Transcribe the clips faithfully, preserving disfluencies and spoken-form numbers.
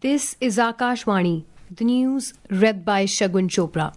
This is Akashvani, the news read by Shagun Chopra.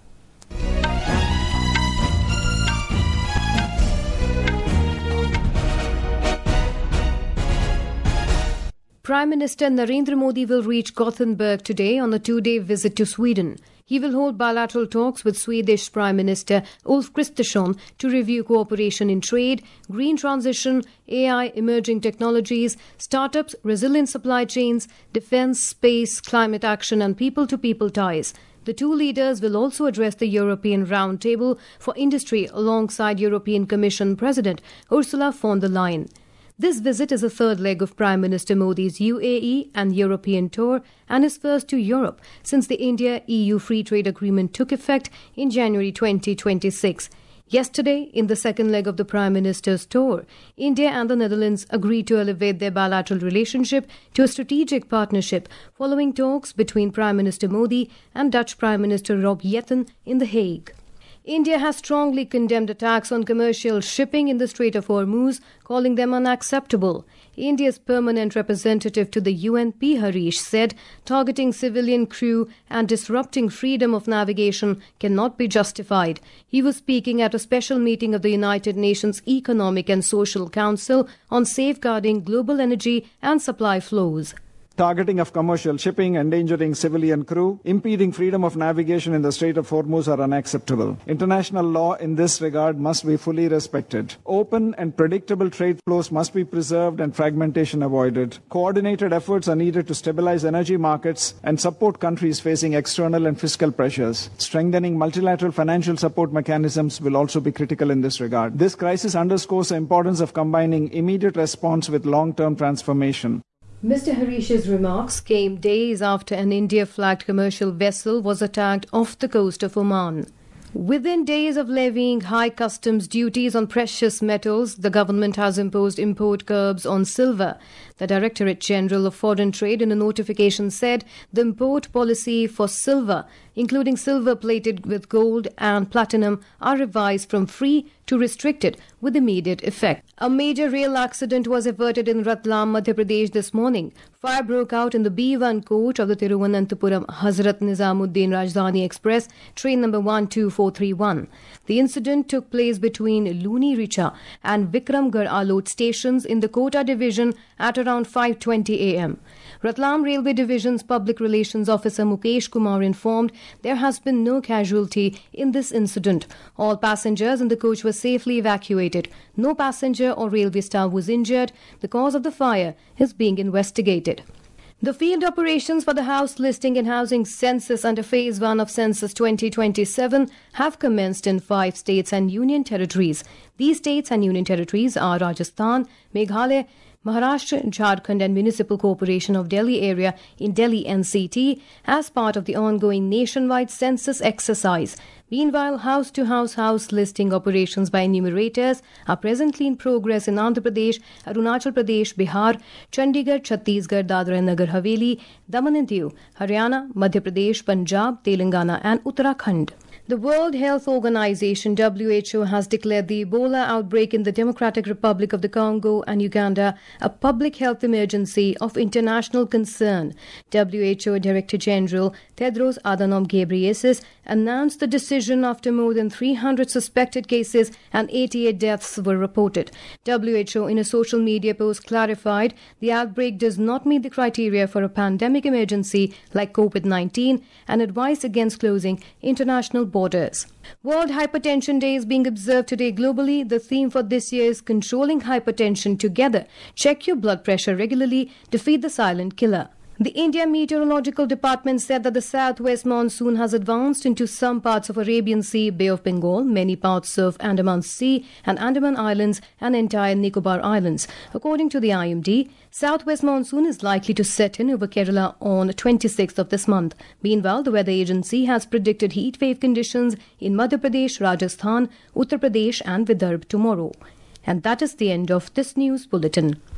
Prime Minister Narendra Modi will reach Gothenburg today on a two-day visit to Sweden. He will hold bilateral talks with Swedish Prime Minister Ulf Kristersson to review cooperation in trade, green transition, A I, emerging technologies, startups, resilient supply chains, defence, space, climate action and people-to-people ties. The two leaders will also address the European Roundtable for Industry alongside European Commission President Ursula von der Leyen. This visit is the third leg of Prime Minister Modi's U A E and European tour and his first to Europe since the India-E U Free Trade Agreement took effect in January twenty twenty-six. Yesterday, in the second leg of the Prime Minister's tour, India and the Netherlands agreed to elevate their bilateral relationship to a strategic partnership following talks between Prime Minister Modi and Dutch Prime Minister Rob Jetten in The Hague. India has strongly condemned attacks on commercial shipping in the Strait of Hormuz, calling them unacceptable. India's permanent representative to the U N, P. Harish, said targeting civilian crew and disrupting freedom of navigation cannot be justified. He was speaking at a special meeting of the United Nations Economic and Social Council on safeguarding global energy and supply flows. Targeting of commercial shipping, endangering civilian crew, impeding freedom of navigation in the Strait of Hormuz are unacceptable. International law in this regard must be fully respected. Open and predictable trade flows must be preserved and fragmentation avoided. Coordinated efforts are needed to stabilize energy markets and support countries facing external and fiscal pressures. Strengthening multilateral financial support mechanisms will also be critical in this regard. This crisis underscores the importance of combining immediate response with long-term transformation. Mister Harish's remarks came days after an India-flagged commercial vessel was attacked off the coast of Oman. Within days of levying high customs duties on precious metals, the government has imposed import curbs on silver. The Directorate General of Foreign Trade in a notification said the import policy for silver, including silver plated with gold and platinum, are revised from free to restricted with immediate effect. A major rail accident was averted in Ratlam, Madhya Pradesh this morning. Fire broke out in the B one coach of the Thiruvananthapuram Hazrat Nizamuddin Rajdhani Express, train number one two four three one. The incident took place between Luni Richa and Vikramgarh Alot stations in the Kota division at around five twenty a m. Ratlam Railway Division's Public Relations Officer Mukesh Kumar informed there has been no casualty in this incident. All passengers in the coach were safely evacuated. No passenger or railway staff was injured. The cause of the fire is being investigated. The field operations for the house listing and housing census under Phase one of Census twenty twenty-seven have commenced in five states and union territories. These states and union territories are Rajasthan, Meghalaya, Maharashtra, Jharkhand and Municipal Corporation of Delhi area in Delhi N C T as part of the ongoing nationwide census exercise. Meanwhile, house-to-house house listing operations by enumerators are presently in progress in Andhra Pradesh, Arunachal Pradesh, Bihar, Chandigarh, Chhattisgarh, Dadra and Nagar Haveli, Daman and Diu, Haryana, Madhya Pradesh, Punjab, Telangana and Uttarakhand. The World Health Organization W H O has declared the Ebola outbreak in the Democratic Republic of the Congo and Uganda a public health emergency of international concern. W H O Director General Tedros Adhanom Ghebreyesus announced the decision after more than three hundred suspected cases and eighty-eight deaths were reported. W H O in a social media post clarified the outbreak does not meet the criteria for a pandemic emergency like COVID nineteen and advised against closing international borders. World Hypertension Day is being observed today globally. The theme for this year is Controlling Hypertension Together. Check your blood pressure regularly. Defeat the silent killer. The India Meteorological Department said that the southwest monsoon has advanced into some parts of Arabian Sea, Bay of Bengal, many parts of Andaman Sea and Andaman Islands and entire Nicobar Islands. According to the I M D, southwest monsoon is likely to set in over Kerala on twenty-sixth of this month. Meanwhile, the weather agency has predicted heat wave conditions in Madhya Pradesh, Rajasthan, Uttar Pradesh and Vidarbh tomorrow. And that is the end of this news bulletin.